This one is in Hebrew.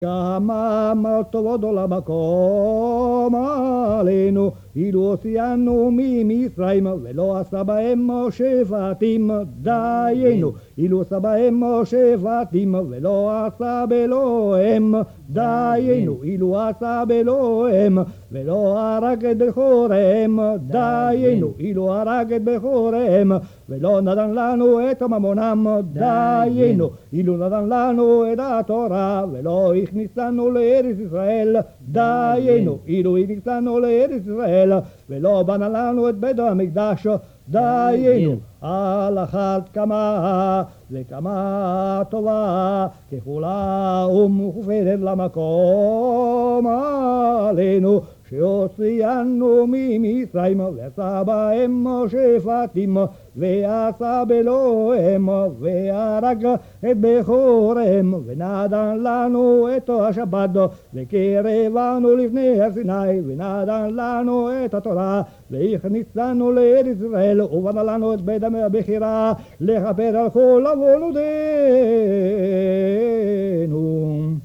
כמה טובות למקום עלינו, אילו הוציאנו ממצרים ולא עשה בהם שבטים. דיינו, אילו עשה בהם שבטים ולא עשה באלוהם. דיינו, אילו עשה באלוהם ולא הרג את בכוריהם. דיינו, אילו הרג את בכוריהם ולא נתן לנו את ממונם. דיינו, אילו נתן לנו את התורה ולא הכניסנו לארץ ישראל. דיינו, אילו הכניסנו לארץ ישראל ולא בנה לנו את בית המקדש. דיינו, על אחת כמה וכמה טובה כפולה ומכופלת למקום עלינו, שהוציאנו ממצרים ועשה בהם שבטים ועשה באלוהם והרג את בכוריהם ונתן לנו את השבת וקרבנו לפני הר סיני ונתן לנו את התורה והכניסנו לארץ ישראל ובנה לנו את בית הבחירה לכפר על כל עוונותינו.